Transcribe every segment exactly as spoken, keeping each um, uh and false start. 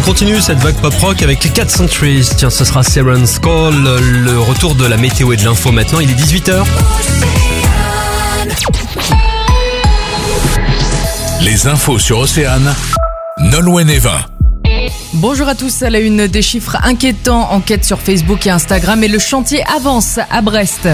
continue cette vague pop-rock avec les quatre Centuries. Tiens, ce sera Siren's Call, le retour de la météo et de l'info maintenant. Il est dix-huit heures. Les infos sur Océane, Nolwenn Evin. Bonjour à tous, à la une des chiffres inquiétants, enquête sur Facebook et Instagram et le chantier avance à Brest.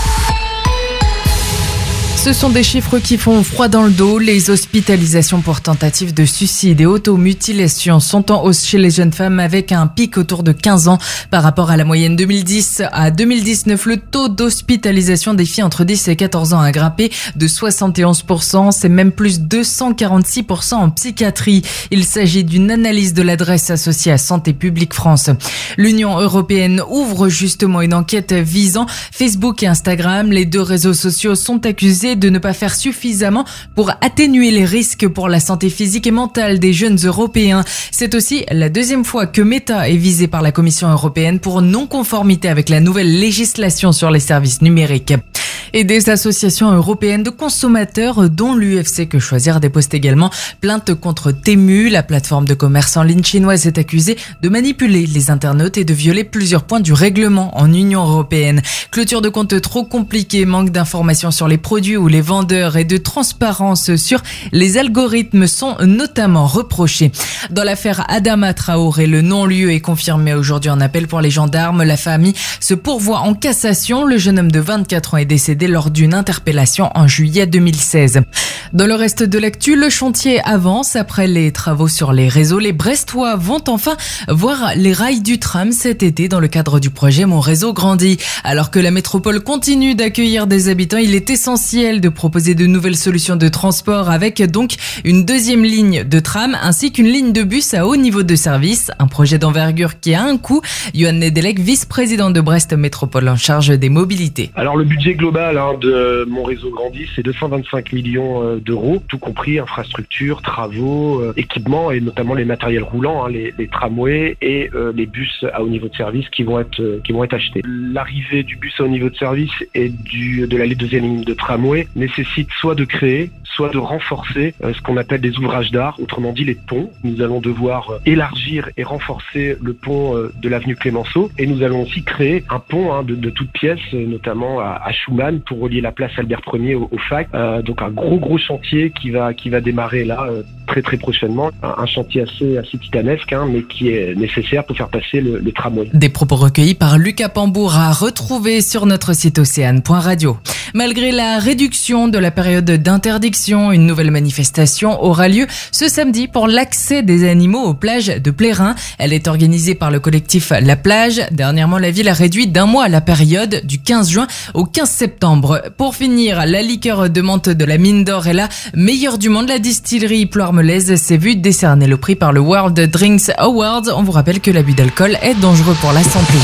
Ce sont des chiffres qui font froid dans le dos. Les hospitalisations pour tentative de suicide et automutilation sont en hausse chez les jeunes femmes avec un pic autour de quinze ans par rapport à la moyenne deux mille dix à deux mille dix-neuf. Le taux d'hospitalisation des filles entre dix et quatorze ans a grimpé de soixante et onze pour cent. C'est même plus deux cent quarante-six pour cent en psychiatrie. Il s'agit d'une analyse de l'adresse associée à Santé publique France. L'Union européenne ouvre justement une enquête visant Facebook et Instagram. Les deux réseaux sociaux sont accusés de ne pas faire suffisamment pour atténuer les risques pour la santé physique et mentale des jeunes Européens. C'est aussi la deuxième fois que Meta est visé par la Commission européenne pour non-conformité avec la nouvelle législation sur les services numériques. Et des associations européennes de consommateurs, dont l'U F C Que Choisir, déposent également plainte contre Temu. La plateforme de commerce en ligne chinoise est accusée de manipuler les internautes et de violer plusieurs points du règlement en Union européenne. Clôture de compte trop compliquée, manque d'informations sur les produits ou les vendeurs et de transparence sur les algorithmes sont notamment reprochés. Dans l'affaire Adama Traoré, le non-lieu est confirmé aujourd'hui en appel pour les gendarmes. La famille se pourvoit en cassation. Le jeune homme de vingt-quatre ans est décédé lors d'une interpellation en juillet deux mille seize. Dans le reste de l'actu, le chantier avance. Après les travaux sur les réseaux, les Brestois vont enfin voir les rails du tram cet été dans le cadre du projet Mon Réseau Grandit. Alors que la métropole continue d'accueillir des habitants, il est essentiel de proposer de nouvelles solutions de transport avec donc une deuxième ligne de tram ainsi qu'une ligne de bus à haut niveau de service. Un projet d'envergure qui a un coût. Yohann Nedelec, vice-président de Brest Métropole en charge des mobilités. Alors le budget global hein, de Mon Réseau Grandit, c'est deux cent vingt-cinq millions d'euros, tout compris infrastructures, travaux, euh, équipements et notamment les matériels roulants, hein, les, les tramways et euh, les bus à haut niveau de service qui vont être euh, qui vont être achetés. L'arrivée du bus à haut niveau de service et du de la deuxième ligne de tramway nécessite soit de créer, soit de renforcer euh, ce qu'on appelle des ouvrages d'art, autrement dit les ponts. Nous allons devoir euh, élargir et renforcer le pont euh, de l'avenue Clémenceau et nous allons aussi créer un pont hein, de, de toutes pièces, euh, notamment à, à Schumann pour relier la place Albert Ier au, au F A C. Euh, donc un gros gros chantier qui va qui va démarrer là euh, très très prochainement. Un, un chantier assez assez titanesque, hein, mais qui est nécessaire pour faire passer le, le tramway. Des propos recueillis par Lucas Pambour à retrouver sur notre site océane point radio. Malgré la réduction de la période d'interdiction, une nouvelle manifestation aura lieu ce samedi pour l'accès des animaux aux plages de Plérin. Elle est organisée par le collectif La Plage. Dernièrement, la ville a réduit d'un mois la période du quinze juin au quinze septembre. Pour finir, la liqueur de menthe de la mine d'or est la meilleure du monde. La distillerie Ploirmelaise s'est vue décerner le prix par le World Drinks Awards. On vous rappelle que l'abus d'alcool est dangereux pour la santé.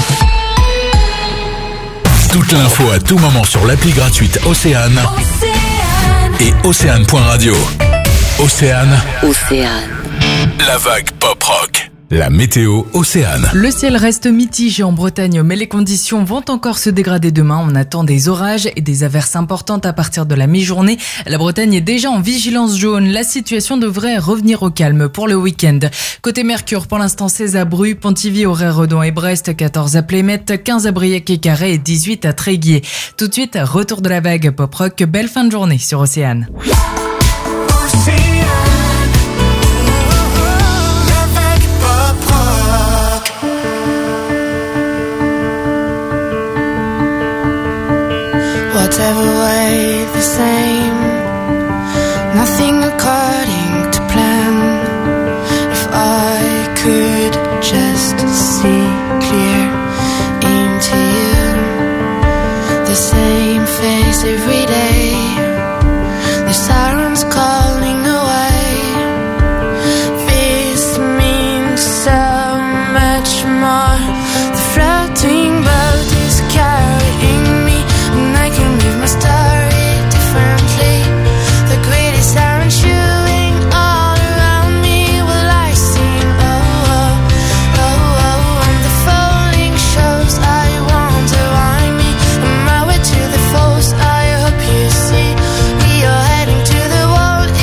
Toute l'info à tout moment sur l'appli gratuite Océane, Océane. Et océane point radio. Océane. Océane. La vague pop-rock. La météo Océane. Le ciel reste mitigé en Bretagne, mais les conditions vont encore se dégrader demain. On attend des orages et des averses importantes à partir de la mi-journée. La Bretagne est déjà en vigilance jaune. La situation devrait revenir au calme pour le week-end. Côté Mercure, pour l'instant, seize à Bru, Pontivy, Auray-Redon et Brest, quatorze à Plémette, quinze à Briec et Carhaix et dix-huit à Tréguier. Tout de suite, retour de la vague pop-rock. Belle fin de journée sur Océane. Whatever way the same, nothing according to plan. If I could just see clear into you, the same face every day, the sirens calling away. This means so much more. The floating boat is carrying me, and I can live my story differently. The greedy siren chewing all around me. Will I sing? Oh, oh, oh, oh. And the falling shows I wonder why me. On my way to the falls, I hope you see. We are heading to the wall.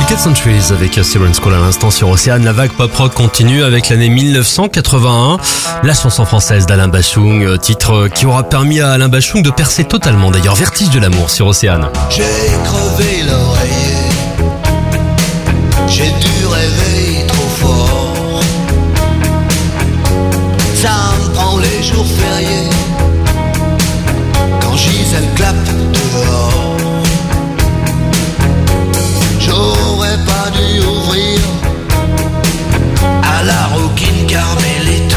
Cat Centuries avec Siren's Call à l'instant sur Océane. La vague pop-rock continue avec l'année mille neuf cent quatre-vingt-un. La chanson française d'Alain Bachung, titre qui aura permis à Alain Bachung de percer totalement. D'ailleurs, Vertige de l'amour sur Océane. J'ai crevé l'oreiller, j'ai dû rêver trop fort. Ça me prend les jours fériés, quand Gisèle clappe dehors. J'aurais pas dû ouvrir à la rouquine carmélite.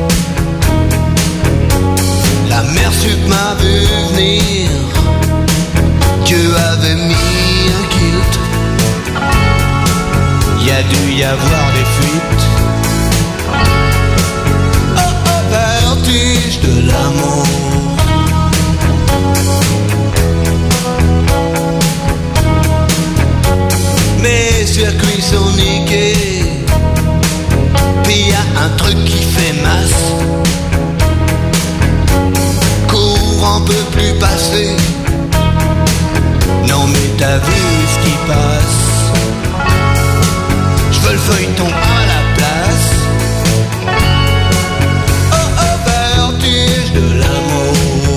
La mère sup m'a vu venir, Dieu avait mis un kilt. Y a dû y avoir des fuites. Oh oh, vertige de l'amour. Mes circuits sont niqués, pis y a un truc qui fait masse. Courant peut plus passer. Non mais t'as vu ce qui passe. J'veux le feuilleton à la place. Oh oh, vertige de l'amour.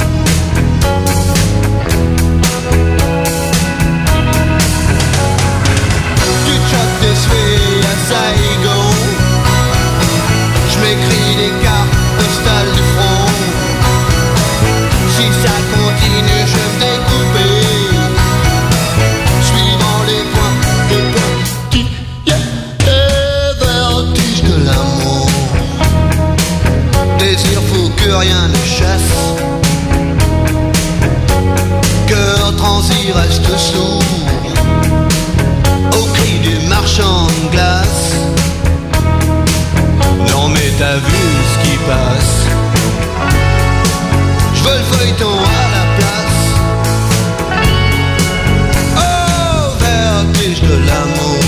Tu chopes des souhaits à Saigon. J'm'écris des cartes postales du front. Si ça continue, je vais me découper, suivant les points, les points qui yeah, le vertige de l'amour. Désir fou que rien ne chasse, cœur transi reste sourd au cri du marchand de glace. Non mais t'as vu ce qui passe. J'veux le feuilleton à la place. Oh, vertige de l'amour.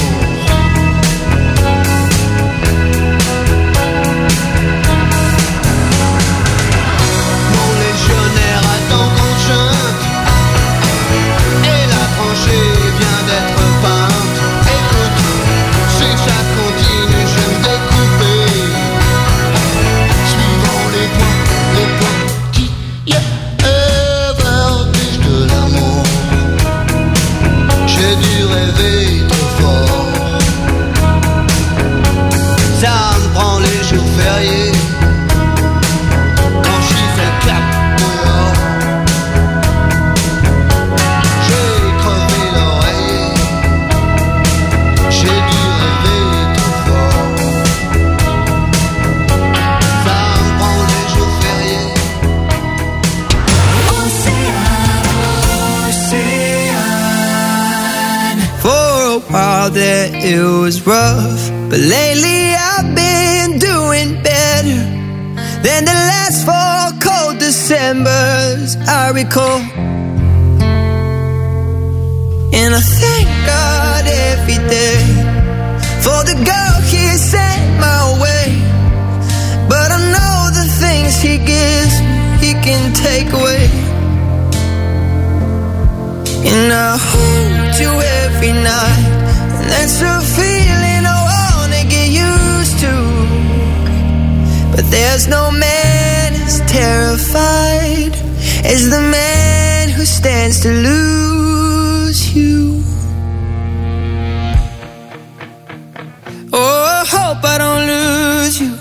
Mon légionnaire attend qu'on chante, et la tranchée vient d'être peinte. Écoute, si ça continue, je vais me découper, suivant les points, les points qui yeah, vertige de l'amour. J'ai dû rêver trop fort. Ça me prend les jours fériés, quand Gisèle clappe dehors. J'ai crevé l'oreiller, j'ai dû rêver trop fort. Ça me prend les jours fériés. For a while there it was rough, but lately I've been doing better than the last four cold Decembers I recall. And I thank God every day for the girl He sent my way. But I know the things He gives me, He can take away. And I hold you every night, and that's a feeling I wanna get used to. But there's no man as terrified as the man who stands to lose you. Oh, I hope I don't lose you.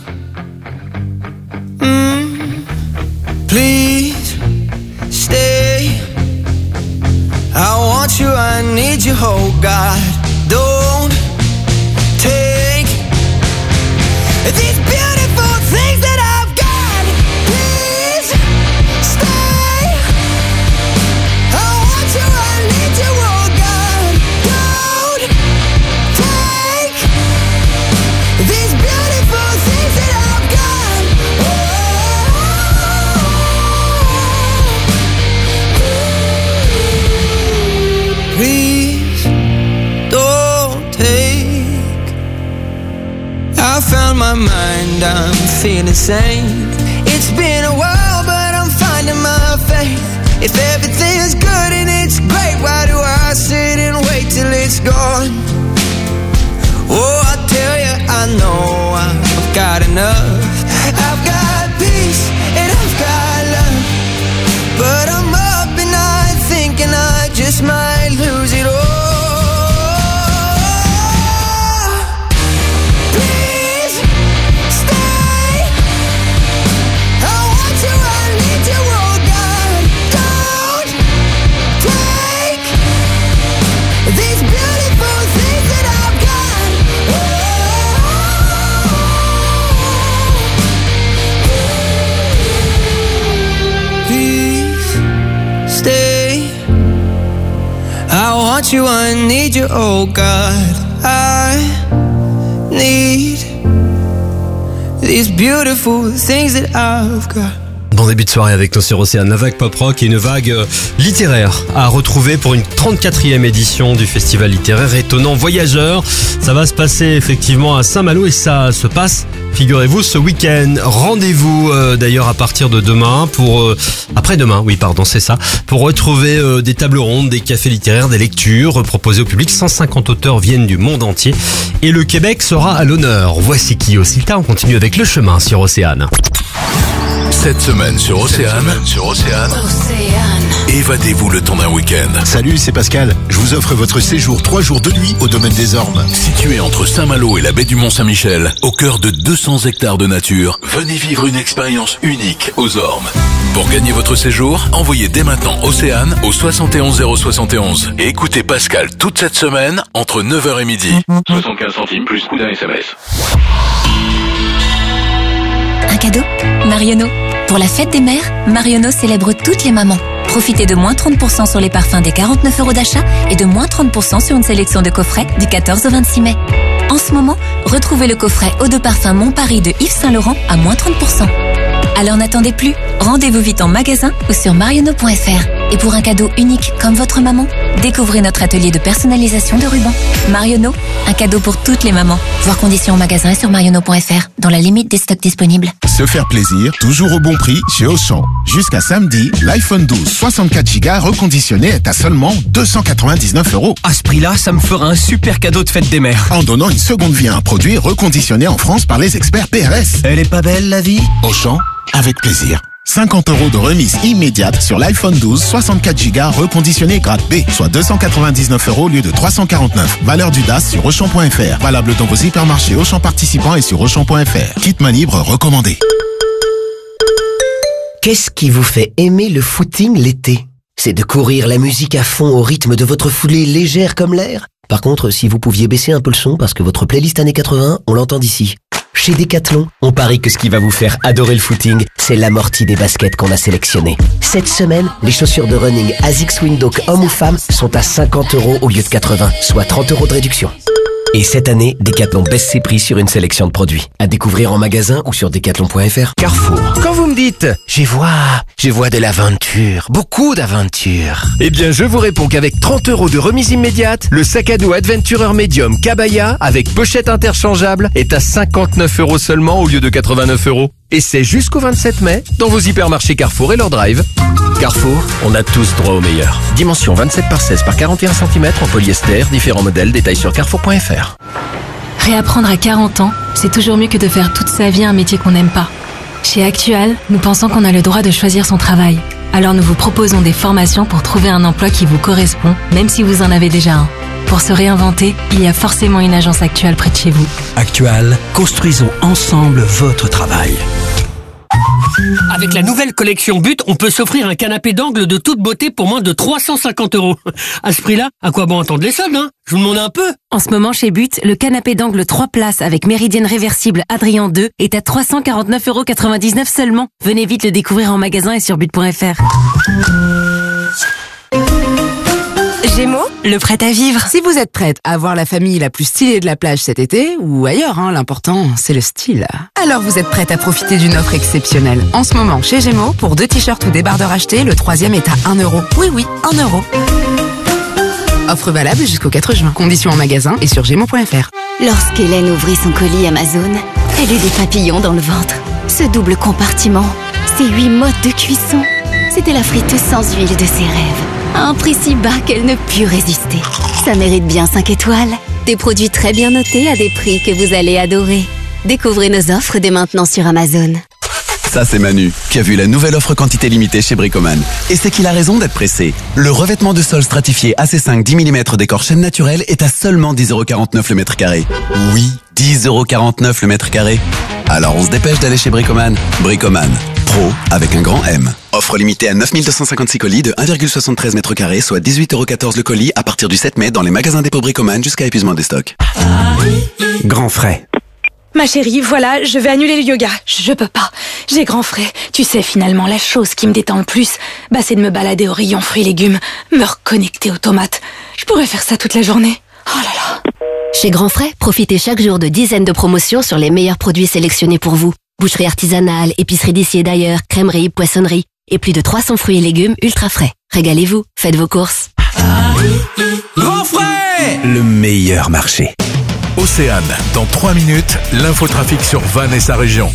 Mm. Please stay. I want you, I need you, oh God. Don't take these beautiful things that I've got. Please stay. I want you, I need you, oh God. Don't take these beautiful things that I've got. Oh. Please don't take. I found my mind, I'm feeling sane. It's been a while, but I'm finding my faith. If everything is good and it's great, why do I sit and wait till it's gone? want you, I need you, oh God. I need these beautiful things that I've got. Bon début de soirée avec nous sur Océane, la vague pop rock et une vague euh, littéraire à retrouver pour une trente-quatrième édition du festival littéraire étonnant Voyageurs. Ça va se passer effectivement à Saint-Malo et ça se passe, figurez-vous, ce week-end. Rendez-vous euh, d'ailleurs à partir de demain pour euh, après-demain, oui pardon c'est ça, pour retrouver euh, des tables rondes, des cafés littéraires, des lectures proposées au public. cent cinquante auteurs viennent du monde entier et le Québec sera à l'honneur. Voici qui au Silta, on continue avec Le Chemin sur Océane. Cette semaine sur Océane, sur Océane, évadez-vous le temps d'un week-end. Salut, c'est Pascal. Je vous offre votre séjour trois jours de nuit au domaine des Ormes. Situé entre Saint-Malo et la baie du Mont-Saint-Michel, au cœur de deux cents hectares de nature, venez vivre une expérience unique aux Ormes. Pour gagner votre séjour, envoyez dès maintenant Océane au soixante et onze zéro soixante et onze et écoutez Pascal toute cette semaine entre neuf heures et midi. soixante-quinze centimes plus coût d'un S M S. Un cadeau ? Marionneau. Pour la fête des mères, Marionneau célèbre toutes les mamans. Profitez de moins trente pour cent sur les parfums des quarante-neuf euros d'achat et de moins trente pour cent sur une sélection de coffrets du quatorze au vingt-six mai. En ce moment, retrouvez le coffret Eau de parfum Mon Paris de Yves Saint Laurent à moins trente pour cent. Alors n'attendez plus, rendez-vous vite en magasin ou sur marionneau point f r. Et pour un cadeau unique comme votre maman, découvrez notre atelier de personnalisation de rubans. Marionneau, un cadeau pour toutes les mamans. Voir conditions en magasin et sur marionneau point f r, dans la limite des stocks disponibles. Se faire plaisir, toujours au bon prix chez Auchan. Jusqu'à samedi, l'iPhone douze soixante-quatre giga reconditionné est à seulement deux cent quatre-vingt-dix-neuf euros. À ce prix-là, ça me fera un super cadeau de fête des mères. En donnant une seconde vie à un produit reconditionné en France par les experts P R S. Elle est pas belle la vie ? Auchan, avec plaisir. cinquante euros de remise immédiate sur l'iPhone douze soixante-quatre giga reconditionné grade B, soit deux cent quatre-vingt-dix-neuf euros au lieu de trois cent quarante-neuf. Valeur du D A S sur Auchan point f r. Valable dans vos hypermarchés Auchan participants et sur Auchan point f r. Kit main libre recommandé. Qu'est-ce qui vous fait aimer le footing l'été ? C'est de courir la musique à fond au rythme de votre foulée légère comme l'air ? Par contre, si vous pouviez baisser un peu le son parce que votre playlist années quatre-vingts, on l'entend d'ici. Chez Decathlon, on parie que ce qui va vous faire adorer le footing, c'est l'amorti des baskets qu'on a sélectionnées. Cette semaine, les chaussures de running Asics Windhoek hommes ou femmes sont à cinquante euros au lieu de quatre-vingts, soit trente euros de réduction. Et cette année, Decathlon baisse ses prix sur une sélection de produits. À découvrir en magasin ou sur decathlon point f r. Carrefour. Quand vous me dites « j'y vois, j'y vois de l'aventure, beaucoup d'aventure », eh bien je vous réponds qu'avec trente euros de remise immédiate, le sac à dos Adventurer Medium Kabaya avec pochette interchangeable est à cinquante-neuf euros seulement au lieu de quatre-vingt-neuf euros. Et c'est jusqu'au vingt-sept mai dans vos hypermarchés Carrefour et leur drive. Carrefour, on a tous droit au meilleur. Dimension vingt-sept par seize par quarante et un centimètres en polyester, différents modèles, détails sur carrefour point f r. Réapprendre à quarante ans, c'est toujours mieux que de faire toute sa vie un métier qu'on n'aime pas. Chez Actual, nous pensons qu'on a le droit de choisir son travail. Alors nous vous proposons des formations pour trouver un emploi qui vous correspond, même si vous en avez déjà un. Pour se réinventer, il y a forcément une agence Actual près de chez vous. Actual, construisons ensemble votre travail. Avec la nouvelle collection But, on peut s'offrir un canapé d'angle de toute beauté pour moins de trois cent cinquante euros. À ce prix-là, à quoi bon attendre les soldes, hein ? Je vous demande un peu. En ce moment, chez But, le canapé d'angle trois places avec méridienne réversible Adrien deux est à trois cent quarante-neuf euros quatre-vingt-dix-neuf seulement. Venez vite le découvrir en magasin et sur but point f r. Gémeaux, le prêt à vivre. Si vous êtes prête à voir la famille la plus stylée de la plage cet été, ou ailleurs, hein, l'important, c'est le style. Alors vous êtes prête à profiter d'une offre exceptionnelle. En ce moment, chez Gémeaux, pour deux t-shirts ou débardeurs achetés, le troisième est à un euro. Oui, oui, un euro. Offre valable jusqu'au quatre juin. Conditions en magasin et sur gémeaux point f r. Lorsqu'Hélène ouvrit son colis Amazon, elle eut des papillons dans le ventre. Ce double compartiment, ces huit modes de cuisson, c'était la friteuse sans huile de ses rêves. À un prix si bas qu'elle ne put résister. Ça mérite bien cinq étoiles. Des produits très bien notés à des prix que vous allez adorer. Découvrez nos offres dès maintenant sur Amazon. Ça c'est Manu, qui a vu la nouvelle offre quantité limitée chez Bricoman. Et c'est qu'il a raison d'être pressé. Le revêtement de sol stratifié A C cinq dix millimètres décor chêne naturel est à seulement dix euros quarante-neuf le mètre carré. Oui, dix euros quarante-neuf le mètre carré. Alors on se dépêche d'aller chez Bricoman. Bricoman, pro avec un grand M. Offre limitée à neuf mille deux cent cinquante-six colis de un virgule soixante-treize mètres carrés, soit dix-huit euros quatorze le colis à partir du sept mai dans les magasins dépôt Bricoman jusqu'à épuisement des stocks. Grand frais. Ma chérie, voilà, je vais annuler le yoga. Je peux pas. J'ai grand frais. Tu sais, finalement, la chose qui me détend le plus, bah, c'est de me balader au rayon fruits et légumes, me reconnecter aux tomates. Je pourrais faire ça toute la journée. Oh là là. Chez Grand Frais, profitez chaque jour de dizaines de promotions sur les meilleurs produits sélectionnés pour vous. Boucherie artisanale, épicerie d'ici et d'ailleurs, crèmerie, poissonnerie et plus de trois cents fruits et légumes ultra frais. Régalez-vous, faites vos courses. Grand Frais, le meilleur marché. Océane, dans trois minutes, l'infotrafic sur Vannes et sa région.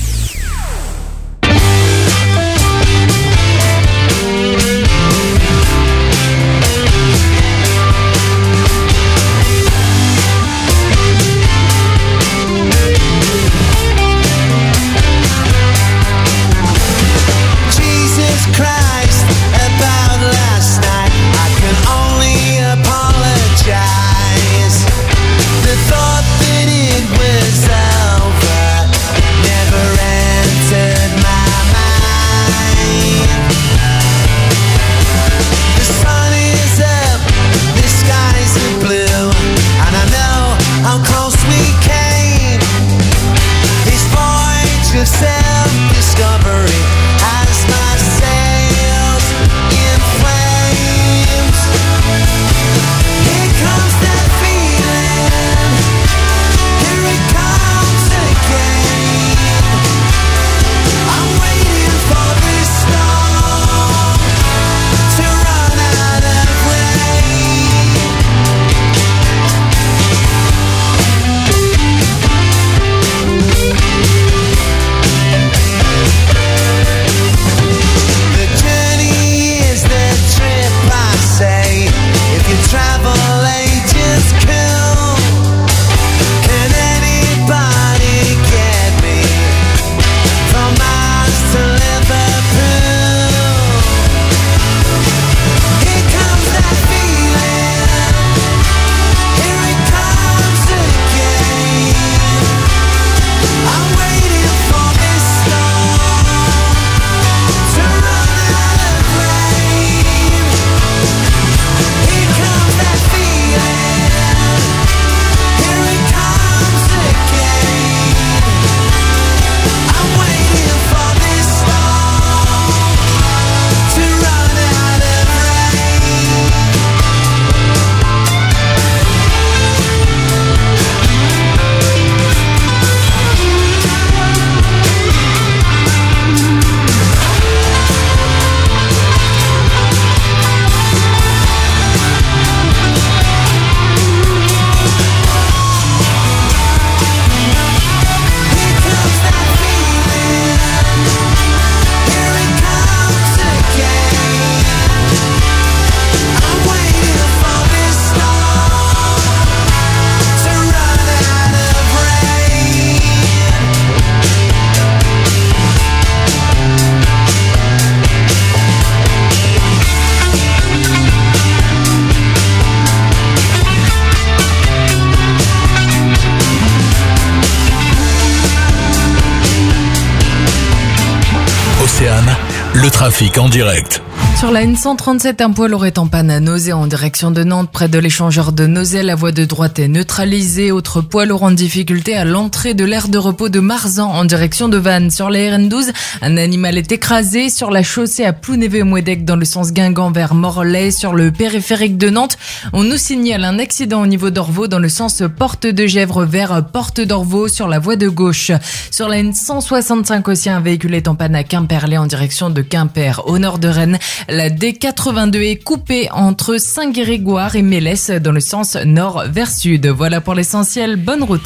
le trafic en direct. Sur la N cent trente-sept, un poids lourd est en panne à Nozay en direction de Nantes, près de l'échangeur de Nozay. La voie de droite est neutralisée. Autre poids lourd en difficulté à l'entrée de l'aire de repos de Marzan en direction de Vannes. Sur la R N douze, un animal est écrasé sur la chaussée à Plounévez-Mouédec dans le sens Guingamp vers Morlaix. Sur le périphérique de Nantes, on nous signale un accident au niveau d'Orvaux dans le sens Porte de Gèvres vers Porte d'Orvaux sur la voie de gauche. Sur la N cent soixante-cinq aussi, un véhicule est en panne à Quimperlé en direction de Quimper au nord de Rennes. La D quatre-vingt-deux est coupée entre Saint-Grégoire et Mélès dans le sens nord vers sud. Voilà pour l'essentiel. Bonne route.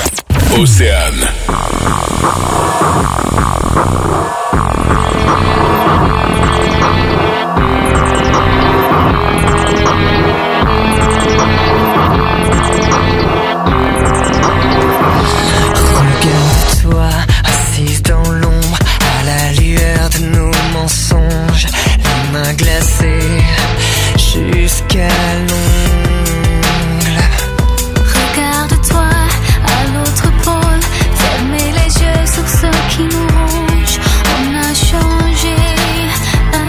Océane. Regarde-toi, assise dans l'ombre, à la lueur de nos mensonges, les mains glacées jusqu'à l'ongle. Regarde-toi à l'autre pôle, fermez les yeux sur ce qui nous ronge. On a changé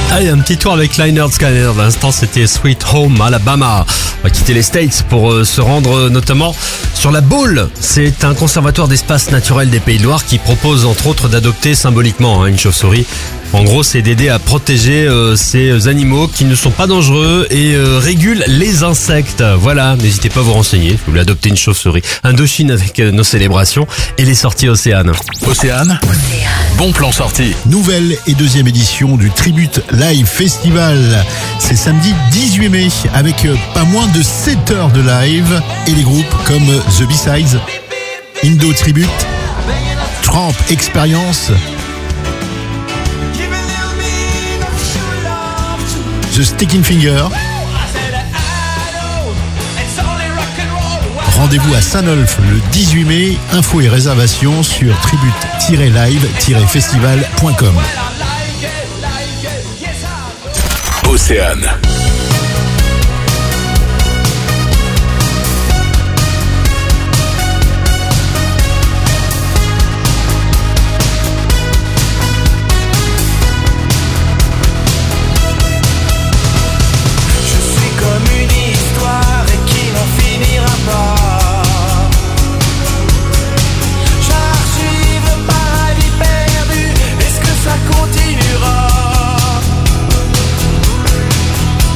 Allez, un petit tour avec Lynyrd Skynyrd. L'instant, c'était Sweet Home Alabama. On va quitter les States pour euh, se rendre euh, notamment sur la Baule. C'est un conservatoire d'espaces naturels des Pays de Loire qui propose entre autres d'adopter symboliquement hein, une chauve-souris. En gros, c'est d'aider à protéger euh, ces animaux qui ne sont pas dangereux et euh, régulent les insectes. Voilà, n'hésitez pas à vous renseigner. Vous voulez adopter une chauve-souris. Indochine avec euh, nos célébrations et les sorties Océane. Océane, bon plan sorti. Nouvelle et deuxième édition du Tribute Live Festival. C'est samedi dix-huit mai avec euh, pas moins de sept heures de live et les groupes comme euh, The B-Sides, Indo Tribute, Tramp Experience, The Sticking Finger. Rendez-vous à Saint-Nolff le dix-huit mai. Infos et réservations sur tribute tiret live tiret festival point com. Océane. Continuera.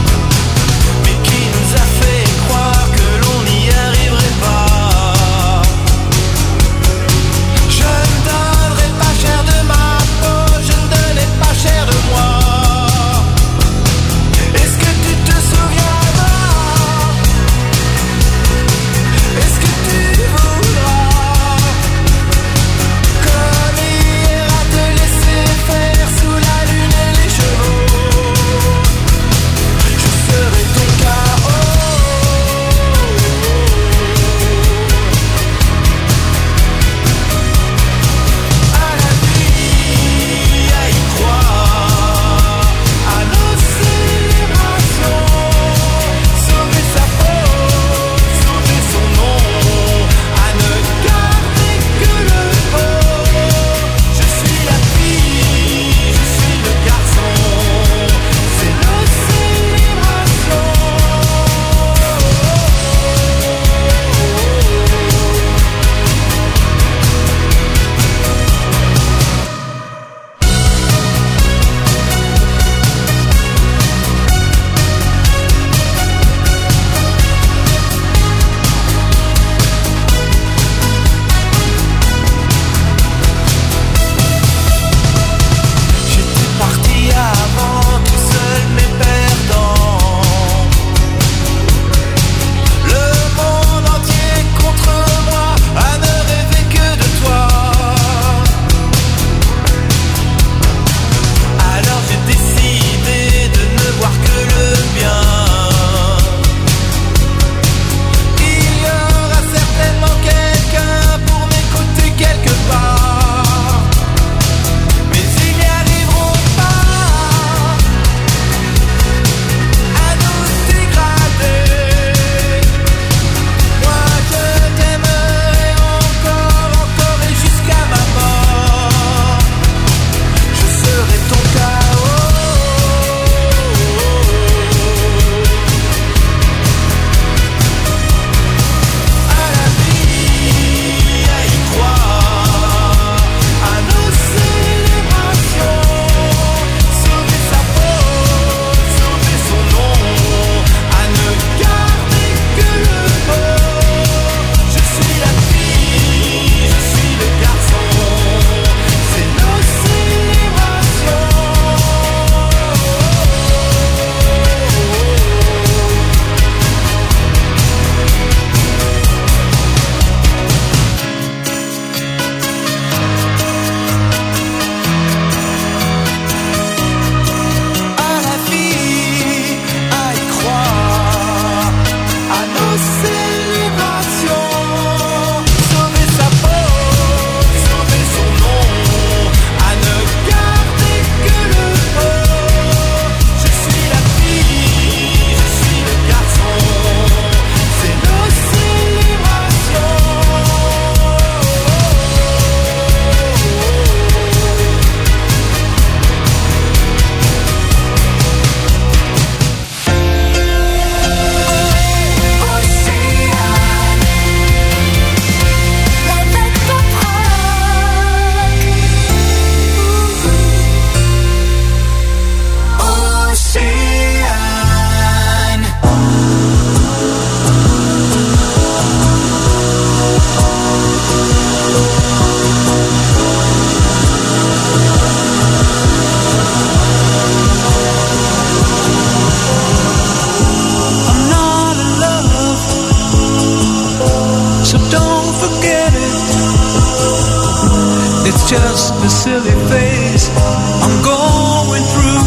just a silly phase I'm going through.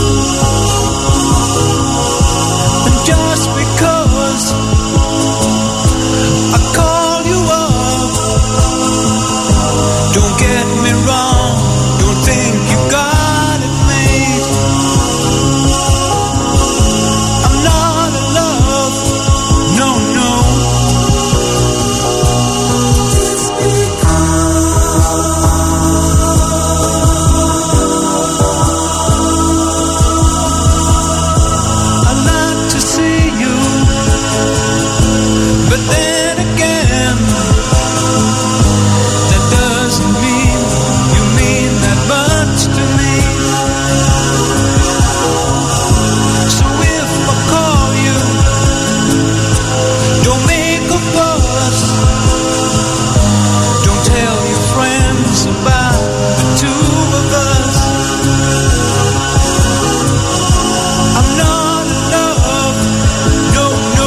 And just because I call you up, don't get me wrong, don't think you got it made. I'm not in love, no, no. I'd like to see you, but then again, that doesn't mean you mean that much to me. So if I call you, don't make a fuss. Don't tell your friends about the two of us. I'm not in love, no, no.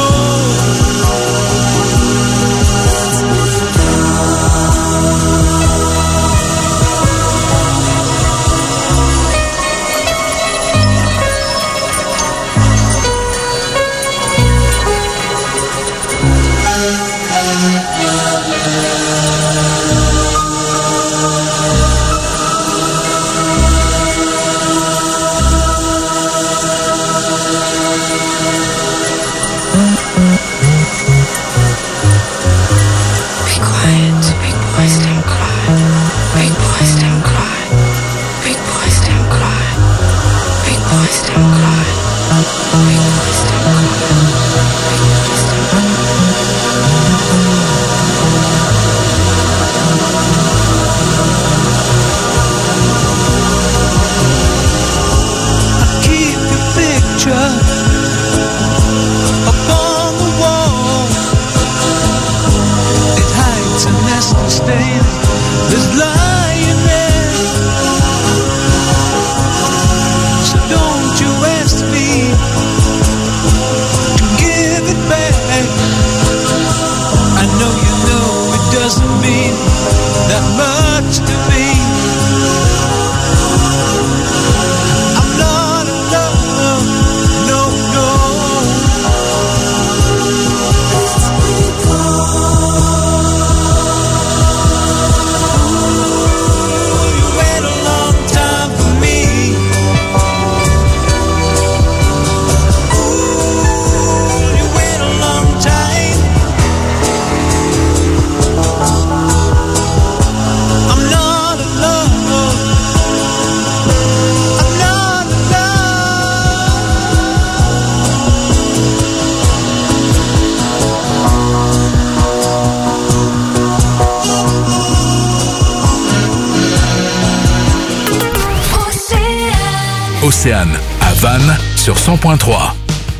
Be quiet, big boys don't cry. Big boys don't cry. Big boys don't cry. Big boys don't cry. Big boys don't cry. I keep your picture up on the wall. It hides a nasty stain that's lying there. So don't you ask me to give it back. I know you know it doesn't mean that much to me. I'm not in love, no, no. You wait a long time for me. Ooh, you wait a long time. I'm not in love. I'm not in Océane, à Vannes, sur cent point trois.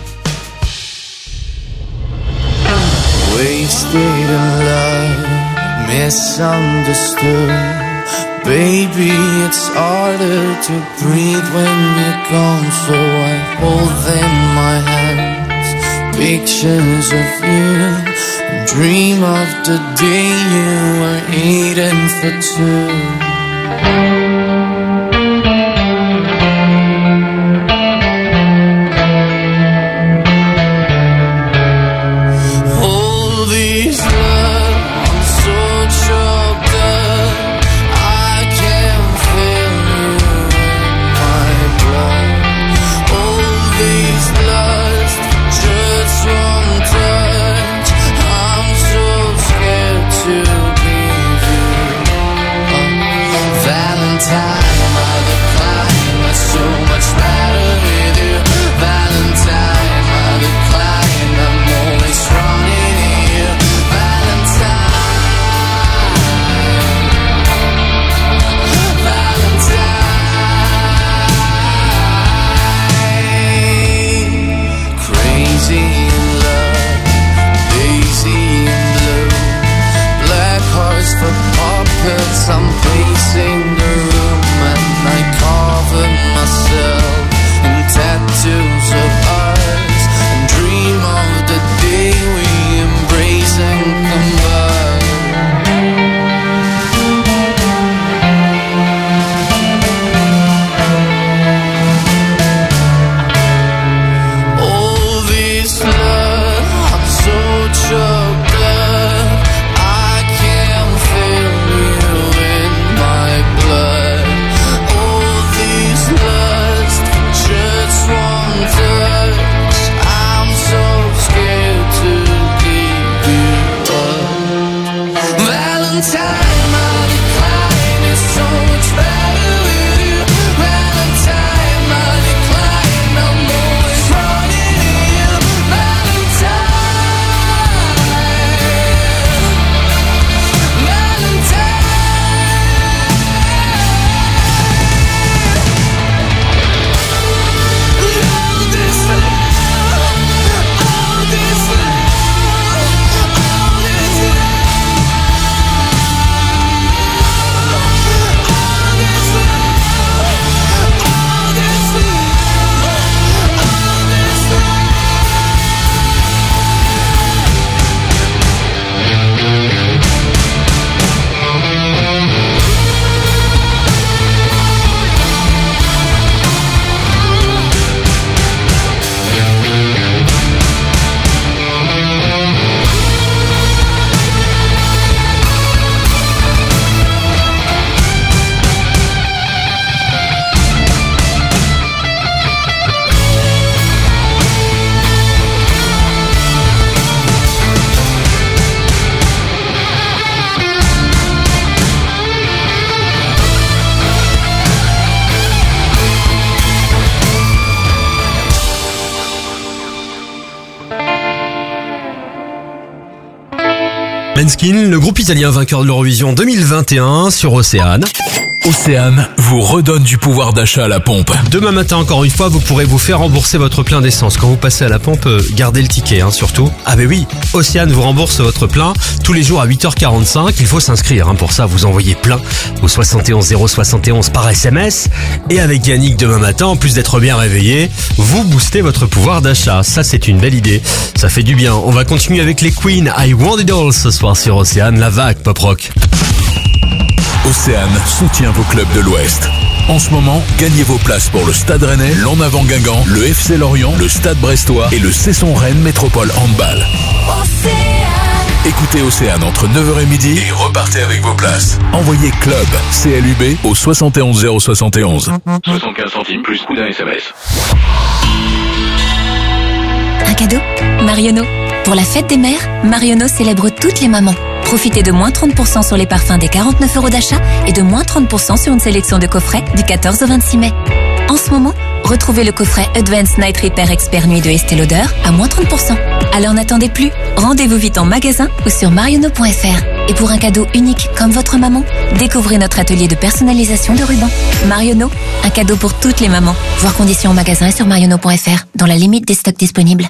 Wasted in love, misunderstood. Baby, it's harder to breathe when you're gone. So I hold in my hands pictures of you, and dream of the day you were eating for two. All these love, I'm so choked up, I can feel you in my blood. All these lust, just one touch, I'm so scared to leave you. Uh, Valentine Måneskin, le groupe italien vainqueur de l'Eurovision deux mille vingt et un sur Océane. Océane vous redonne du pouvoir d'achat à la pompe. Demain matin, encore une fois, vous pourrez vous faire rembourser votre plein d'essence. Quand vous passez à la pompe, gardez le ticket, hein, surtout. Ah ben oui, Océane vous rembourse votre plein tous les jours à huit heures quarante-cinq. Il faut s'inscrire, hein, pour ça, vous envoyez plein au soixante et onze zéro soixante et onze par S M S. Et avec Yannick demain matin, en plus d'être bien réveillé, vous boostez votre pouvoir d'achat. Ça, c'est une belle idée. Ça fait du bien. On va continuer avec les Queen. I Want It All ce soir sur Océane, la vague pop rock. Océane soutient vos clubs de l'Ouest. En ce moment, gagnez vos places pour le Stade Rennais, l'En Avant Guingamp, le F C Lorient, le Stade Brestois et le Cesson Rennes Métropole Handball. Océane. Écoutez Océane entre neuf heures et midi et repartez avec vos places. Envoyez club C L U B au soixante et onze zéro soixante et onze. soixante-quinze centimes plus coût d'un S M S. Un cadeau Marionneau. Pour la fête des mères, Marionneau célèbre toutes les mamans. Profitez de moins trente pour cent sur les parfums des quarante-neuf euros d'achat et de moins trente pour cent sur une sélection de coffrets du quatorze au vingt-six mai. En ce moment, retrouvez le coffret Advanced Night Repair Expert Nuit de Estée Lauder à moins trente pour cent. Alors n'attendez plus, rendez-vous vite en magasin ou sur marionneau point f r. Et pour un cadeau unique comme votre maman, découvrez notre atelier de personnalisation de rubans. Marionneau, un cadeau pour toutes les mamans. Voir conditions en magasin et sur marionneau point f r, dans la limite des stocks disponibles.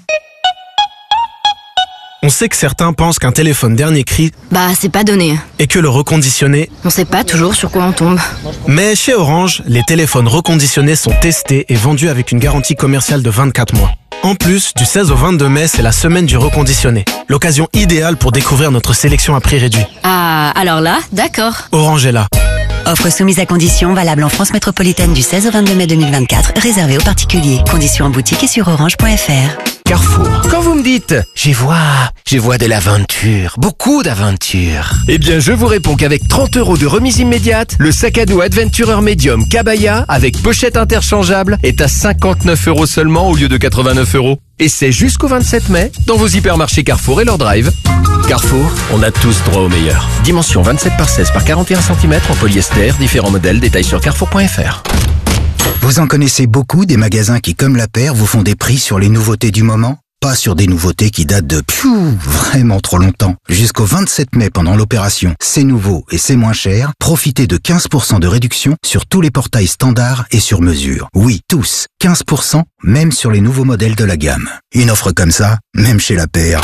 On sait que certains pensent qu'un téléphone dernier cri, bah c'est pas donné. Et que le reconditionné, on sait pas toujours sur quoi on tombe. Mais chez Orange, les téléphones reconditionnés sont testés et vendus avec une garantie commerciale de vingt-quatre mois. En plus, du seize au vingt-deux mai, c'est la semaine du reconditionné. L'occasion idéale pour découvrir notre sélection à prix réduit. Ah, alors là, d'accord. Orange est là. Offre soumise à condition, valable en France métropolitaine du seize au vingt-deux mai deux mille vingt-quatre, réservée aux particuliers. Conditions en boutique et sur orange point f r. Carrefour. Quand vous me dites « J'y vois, j'y vois de l'aventure, beaucoup d'aventure », eh bien je vous réponds qu'avec trente euros de remise immédiate, le sac à dos Adventurer Medium Kabaya avec pochette interchangeable est à cinquante-neuf euros seulement au lieu de quatre-vingt-neuf euros. Et c'est jusqu'au vingt-sept mai dans vos hypermarchés Carrefour et leur drive. Carrefour, on a tous droit au meilleur. Dimension vingt-sept par seize par quarante et un centimètres en polyester, différents modèles, détails sur carrefour point f r. Vous en connaissez beaucoup des magasins qui, comme la paire, vous font des prix sur les nouveautés du moment? Pas sur des nouveautés qui datent de pfiou, vraiment trop longtemps. Jusqu'au vingt-sept mai, pendant l'opération C'est nouveau et c'est moins cher, profitez de quinze pour cent de réduction sur tous les portails standards et sur mesure. Oui, tous. quinze pour cent, même sur les nouveaux modèles de la gamme. Une offre comme ça, même chez la paire,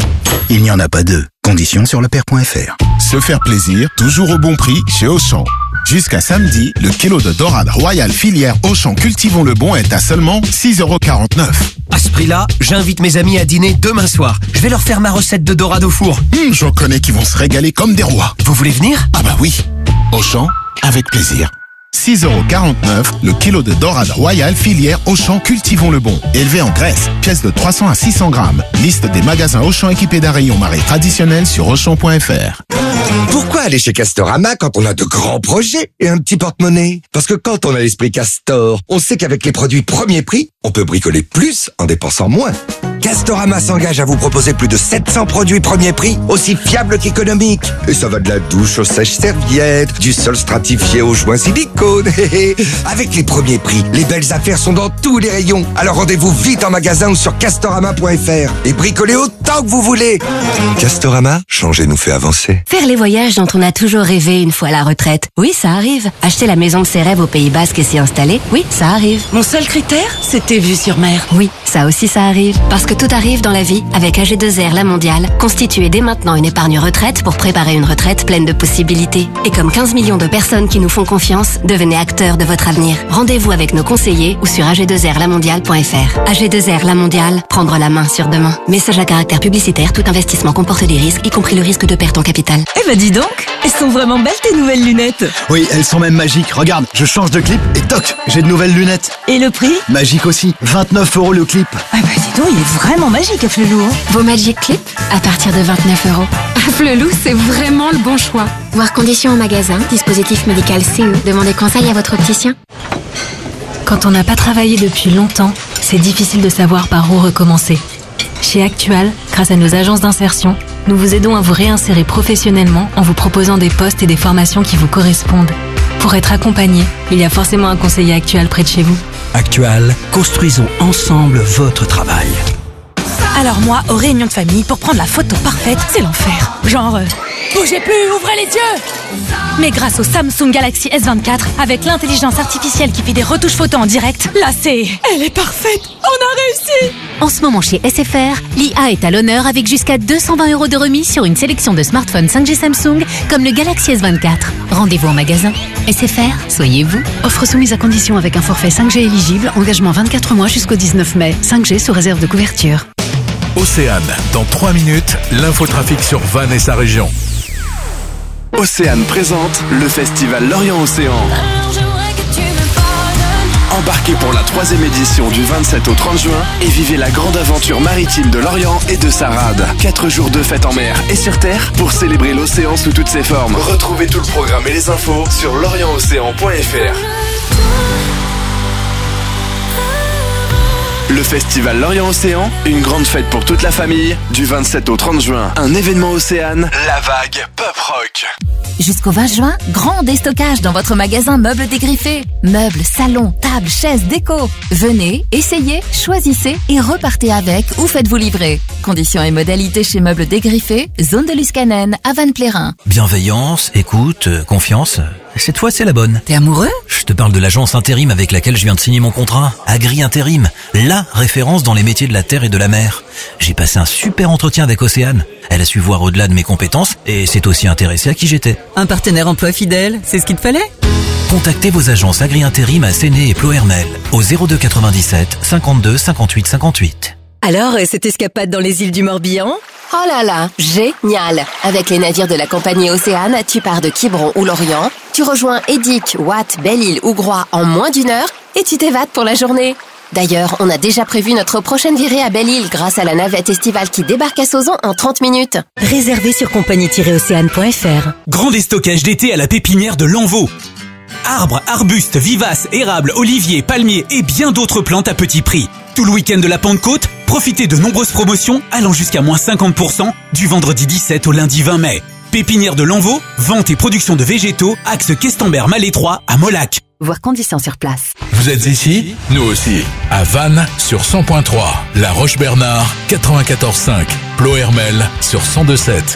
il n'y en a pas deux. Conditions sur lepaire point f r. Se faire plaisir, toujours au bon prix chez Auchan. Jusqu'à samedi, le kilo de dorade royale filière Auchan Cultivons le Bon est à seulement six euros quarante-neuf. À ce prix-là, j'invite mes amis à dîner demain soir. Je vais leur faire ma recette de dorade au four. Mmh, j'en connais qui vont se régaler comme des rois. Vous voulez venir? Ah bah oui. Auchan, avec plaisir. six euros quarante-neuf, le kilo de dorade royale filière Auchan Cultivons le Bon. Élevé en Grèce, pièce de trois cents à six cents grammes. Liste des magasins Auchan équipés d'un rayon marée traditionnel sur auchan point f r. Pourquoi aller chez Castorama quand on a de grands projets et un petit porte-monnaie? Parce que quand on a l'esprit Castor, on sait qu'avec les produits premier prix, on peut bricoler plus en dépensant moins. Castorama s'engage à vous proposer plus de sept cents produits premier prix, aussi fiables qu'économiques. Et ça va de la douche aux sèches-serviettes, du sol stratifié aux joints silicone. Avec les premiers prix, les belles affaires sont dans tous les rayons. Alors rendez-vous vite en magasin ou sur castorama point f r et bricolez autant que vous voulez. Castorama, changer nous fait avancer. Faire les voyages dont on a toujours rêvé une fois à la retraite. Oui, ça arrive. Acheter la maison de ses rêves au Pays Basque et s'y installer. Oui, ça arrive. Mon seul critère, c'était vue sur mer. Oui, ça aussi ça arrive. Parce que tout arrive dans la vie avec A G deux R La Mondiale. Constituez dès maintenant une épargne retraite pour préparer une retraite pleine de possibilités. Et comme quinze millions de personnes qui nous font confiance, devenez acteurs de votre avenir. Rendez-vous avec nos conseillers ou sur a g deux r la mondiale point f r. A G deux R La Mondiale, prendre la main sur demain. Message à caractère publicitaire, tout investissement comporte des risques, y compris le risque de perte en capital. Eh ben dis donc, elles sont vraiment belles tes nouvelles lunettes. Oui, elles sont même magiques. Regarde, je change de clip et toc, j'ai de nouvelles lunettes. Et le prix? Magique aussi, vingt-neuf euros le clip. Ah bah dis donc, il est vraiment magique, Flelou. Hein. Vos Magic Clip à partir de vingt-neuf euros. Flelou, c'est vraiment le bon choix. Voir conditions en magasin, dispositif médical C E. Demandez conseil à votre opticien. Quand on n'a pas travaillé depuis longtemps, c'est difficile de savoir par où recommencer. Chez Actual, grâce à nos agences d'insertion, nous vous aidons à vous réinsérer professionnellement en vous proposant des postes et des formations qui vous correspondent. Pour être accompagné, il y a forcément un conseiller Actual près de chez vous. Actual, construisons ensemble votre travail. Alors moi, aux réunions de famille, pour prendre la photo parfaite, c'est l'enfer. Genre, euh, bougez plus, ouvrez les yeux. Mais grâce au Samsung Galaxy S vingt-quatre, avec l'intelligence artificielle qui fait des retouches photos en direct, là c'est... Elle est parfaite. On a réussi. En ce moment chez S F R, l'I A est à l'honneur avec jusqu'à deux cent vingt euros de remise sur une sélection de smartphones cinq G Samsung comme le Galaxy S vingt-quatre. Rendez-vous en magasin. S F R, soyez vous. Offre soumise à condition avec un forfait cinq G éligible, engagement vingt-quatre mois jusqu'au dix-neuf mai. cinq G sous réserve de couverture. Océane, dans trois minutes, l'infotrafic sur Vannes et sa région. Océane présente le festival Lorient Océan. Embarquez pour la troisième édition du vingt-sept au trente juin et vivez la grande aventure maritime de Lorient et de sa rade. Quatre jours de fête en mer et sur terre pour célébrer l'océan sous toutes ses formes. Retrouvez tout le programme et les infos sur lorient océan point f r. Le festival Lorient Océan, une grande fête pour toute la famille, du vingt-sept au trente juin. Un événement Océane, la vague Pop Rock. Jusqu'au vingt juin, grand déstockage dans votre magasin Meubles Dégriffés. Meubles, salons, tables, chaises, déco. Venez, essayez, choisissez et repartez avec ou faites-vous livrer. Conditions et modalités chez Meubles Dégriffés, zone de Luscanen, à Vannes-Plérin. Bienveillance, écoute, confiance. Cette fois, c'est la bonne. T'es amoureux? Je te parle de l'agence intérim avec laquelle je viens de signer mon contrat. Agri Intérim, la référence dans les métiers de la terre et de la mer. J'ai passé un super entretien avec Océane. Elle a su voir au-delà de mes compétences et s'est aussi intéressée à qui j'étais. Un partenaire emploi fidèle, c'est ce qu'il te fallait? Contactez vos agences Agri Intérim à Séné et Plohermel au zéro deux quatre-vingt-dix-sept cinquante-deux cinquante-huit cinquante-huit. Alors, cette escapade dans les îles du Morbihan? Oh là là, génial! Avec les navires de la compagnie Océane, tu pars de Quiberon ou Lorient, tu rejoins Édic, Watt, Belle-Île ou Groix en moins d'une heure et tu t'évades pour la journée. D'ailleurs, on a déjà prévu notre prochaine virée à Belle-Île grâce à la navette estivale qui débarque à Sauzon en trente minutes. Réservé sur compagnie tiret océane point f r. Grand déstockage d'été à la pépinière de Lanvaux. Arbres, arbustes, vivaces, érables, oliviers, palmiers et bien d'autres plantes à petit prix. Tout le week-end de la Pentecôte, profitez de nombreuses promotions allant jusqu'à moins cinquante pour cent du vendredi dix-sept au lundi vingt mai. Pépinière de Lanvaux, vente et production de végétaux, axe Questembert-Malétroit à Molac. Voir conditions sur place. Vous êtes ici? Nous aussi. À Vannes sur cent point trois. La Roche-Bernard quatre-vingt-quatorze cinq. Plohermel sur cent deux sept.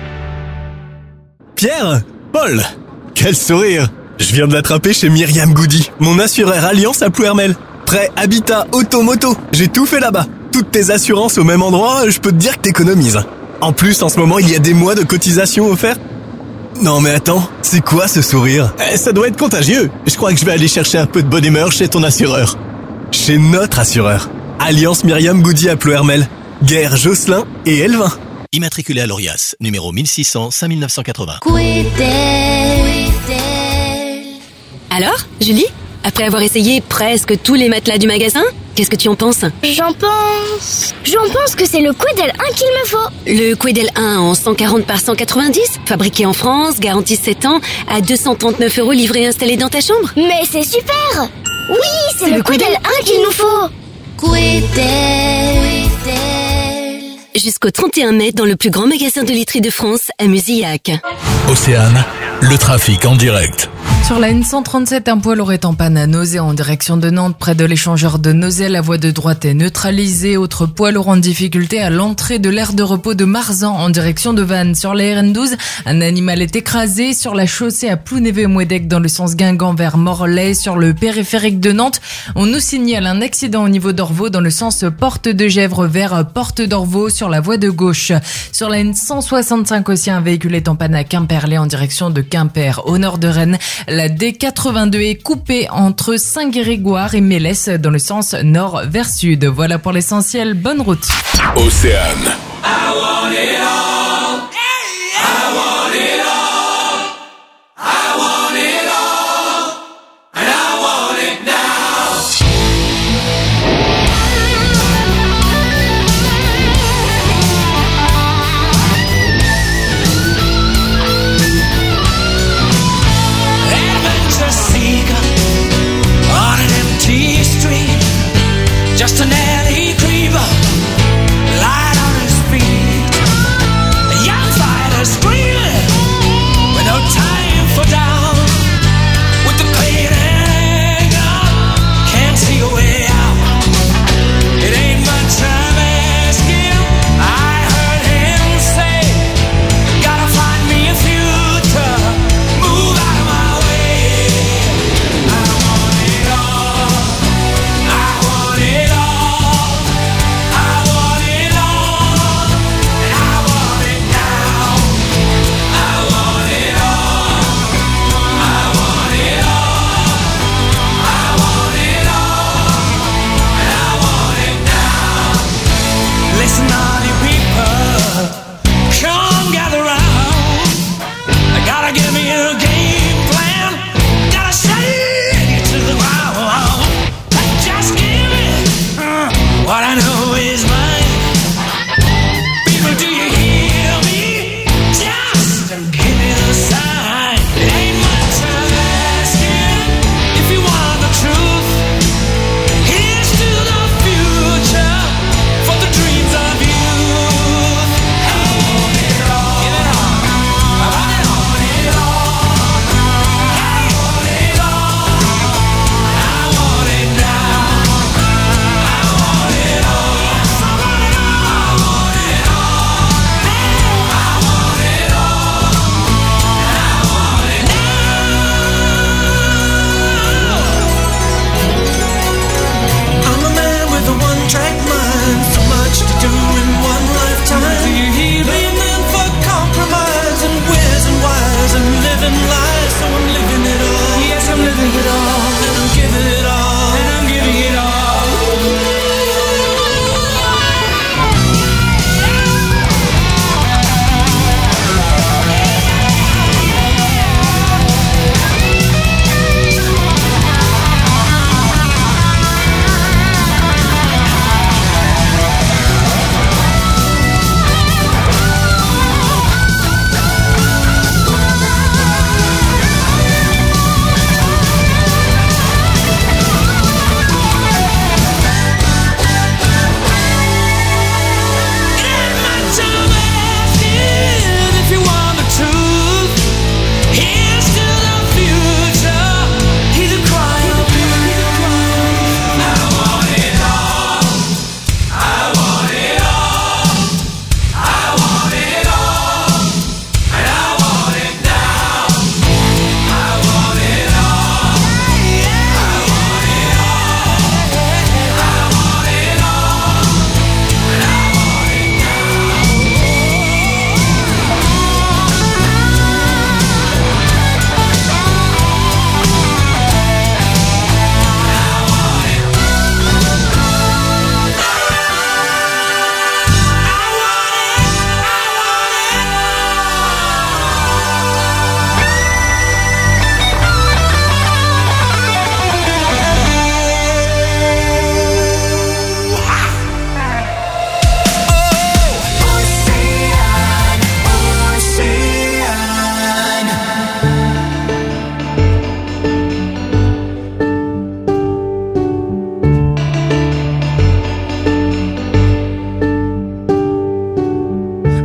Pierre, Paul, quel sourire! Je viens de l'attraper chez Myriam Goody, mon assureur Alliance à Plohermel. Prêt, habitat, auto, moto, j'ai tout fait là-bas. Toutes tes assurances au même endroit, je peux te dire que t'économises. En plus, en ce moment, il y a des mois de cotisation offerts. Non mais attends, c'est quoi ce sourire? eh, Ça doit être contagieux. Je crois que je vais aller chercher un peu de bonne humeur chez ton assureur. Chez notre assureur. Alliance Myriam Goody à Plohermel. Guerre, Josselin et Elvin. Immatriculé à l'Orias, numéro mille six cents cinq neuf cent quatre-vingts. Alors, Julie? Après avoir essayé presque tous les matelas du magasin, qu'est-ce que tu en penses? J'en pense... J'en pense que c'est le Quidel un qu'il me faut. Le Quidel un en cent quarante par cent quatre-vingt-dix, fabriqué en France, garantie sept ans, à deux cent trente-neuf euros livré et installé dans ta chambre. Mais c'est super! Oui, c'est, c'est le, le Quidel un qu'il nous faut. Quidel. Jusqu'au trente et un mai dans le plus grand magasin de literie de France à Musillac. Océane, le trafic en direct. Sur la N cent trente-sept, un poids lourd est en panne à Nozay en direction de Nantes. Près de l'échangeur de Nozay, la voie de droite est neutralisée. Autre poids lourd en difficulté à l'entrée de l'aire de repos de Marzan en direction de Vannes. Sur la R N douze, un animal est écrasé. Sur la chaussée à Plounévez-Mouédec dans le sens Guingamp vers Morlaix. Sur le périphérique de Nantes, on nous signale un accident au niveau d'Orvaux dans le sens Porte de Gèvres vers Porte d'Orvaux sur la voie de gauche. Sur la N cent soixante-cinq aussi, un véhicule est en panne à Quimperlé en direction de Quimper au nord de Rennes. La D quatre-vingt-deux est coupée entre Saint-Grégoire et Mélès dans le sens nord vers sud. Voilà pour l'essentiel, bonne route. Océane. I want it all. I want it all. I want it all. And I want it now. Just an alley creeper, light on his feet.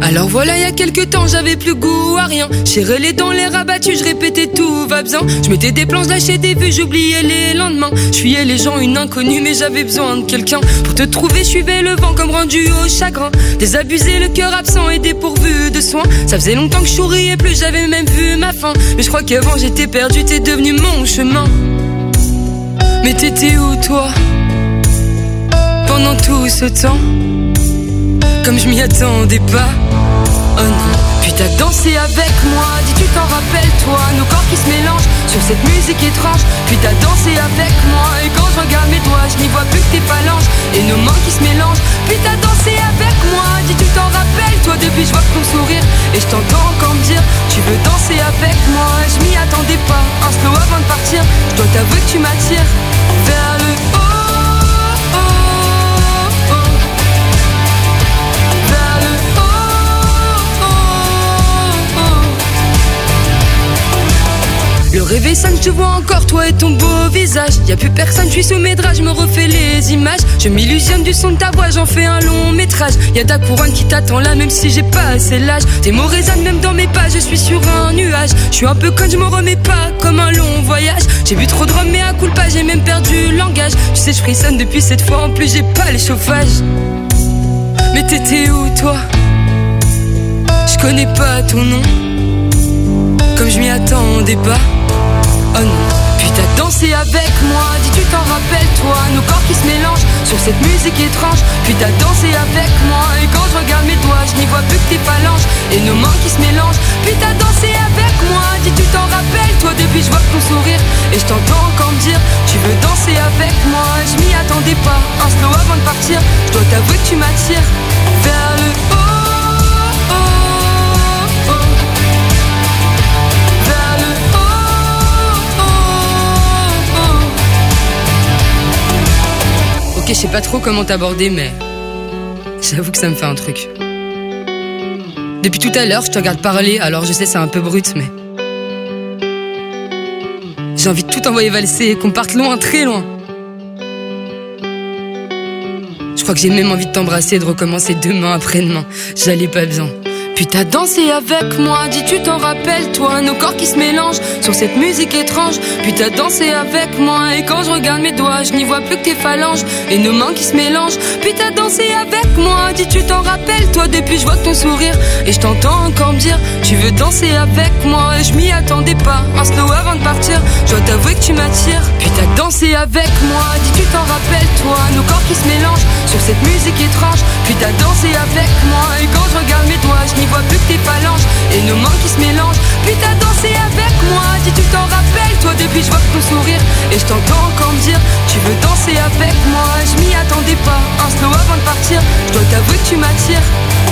Alors voilà, il y a quelques temps, j'avais plus goût à rien. Serré les dents, les rabattus, je répétais tout va bien. Je mettais des planches, lâchais des vues, j'oubliais les lendemains. Je fuyais les gens, une inconnue, mais j'avais besoin de quelqu'un. Pour te trouver, je suivais le vent comme rendu au chagrin. Désabusé, le cœur absent et dépourvu de soins. Ça faisait longtemps que je souriais plus, j'avais même vu ma fin. Mais je crois qu'avant j'étais perdu, t'es devenu mon chemin. Mais t'étais où toi pendant tout ce temps? Comme je m'y attendais pas. Oh non. Puis t'as dansé avec moi, dis tu t'en rappelles toi. Nos corps qui se mélangent sur cette musique étrange. Puis t'as dansé avec moi. Et quand je regarde mes doigts, je n'y vois plus que tes phalanges et nos mains qui se mélangent. Puis t'as dansé avec moi, dis tu t'en rappelles toi. Depuis je vois ton sourire et je t'entends encore me dire tu veux danser avec moi. Je m'y attendais pas, un slow avant de partir. Je dois t'avouer que tu m'attires vers le haut. Le réveil sonne, je te vois encore, toi et ton beau visage. Y'a plus personne, je suis sous mes draps, je me refais les images. Je m'illusionne du son de ta voix, j'en fais un long métrage. Y'a ta couronne qui t'attend là, même si j'ai pas assez l'âge. Tes mots résonnent même dans mes pas, je suis sur un nuage. Je suis un peu con, je me remets pas, comme un long voyage. J'ai bu trop de rhum, mais à coup pas, j'ai même perdu le langage. Tu sais, je frissonne depuis cette fois, en plus j'ai pas les chauffages. Mais t'étais où toi? Je connais pas ton nom, comme je m'y attendais pas. Oh non. Puis t'as dansé avec moi, dis tu t'en rappelles toi. Nos corps qui se mélangent sur cette musique étrange. Puis t'as dansé avec moi. Et quand je regarde mes doigts, je n'y vois plus que tes phalanges et nos mains qui se mélangent. Puis t'as dansé avec moi, dis tu t'en rappelles toi. Depuis je vois ton sourire et je t'entends encore me dire tu veux danser avec moi. Je m'y attendais pas, un slow avant de partir. Je dois t'avouer que tu m'attires vers le haut. Ok, je sais pas trop comment t'aborder, mais j'avoue que ça me fait un truc. Depuis tout à l'heure, je te regarde parler, alors je sais c'est un peu brut, mais j'ai envie de tout envoyer valser et qu'on parte loin, très loin. Je crois que j'ai même envie de t'embrasser et de recommencer demain après-demain. J'allais pas bien. Puis t'as dansé avec moi, dis tu t'en rappelles toi. Nos corps qui se mélangent sur cette musique étrange. Puis t'as dansé avec moi. Et quand je regarde mes doigts, je n'y vois plus que tes phalanges et nos mains qui se mélangent. Puis t'as dansé avec moi, dis tu t'en rappelles toi. Depuis je vois ton sourire et je t'entends encore me dire tu veux danser avec moi. Et je m'y attendais pas, un slow avant de partir. Je dois t'avouer que tu m'attires. Puis t'as dansé avec moi, dis tu t'en rappelles toi. Nos corps qui se mélangent sur cette musique étrange. Puis t'as dansé avec moi. Et quand je regarde mes doigts, je n'y vois plus que tes phalanges et nos mains qui se mélangent. Puis t'as dansé avec moi, dis tu t'en rappelles toi. Depuis je vois ton sourire et je t'entends encore me dire tu veux danser avec moi. Je m'y attendais pas, un slow avant de partir. Je dois t'avouer que tu m'attires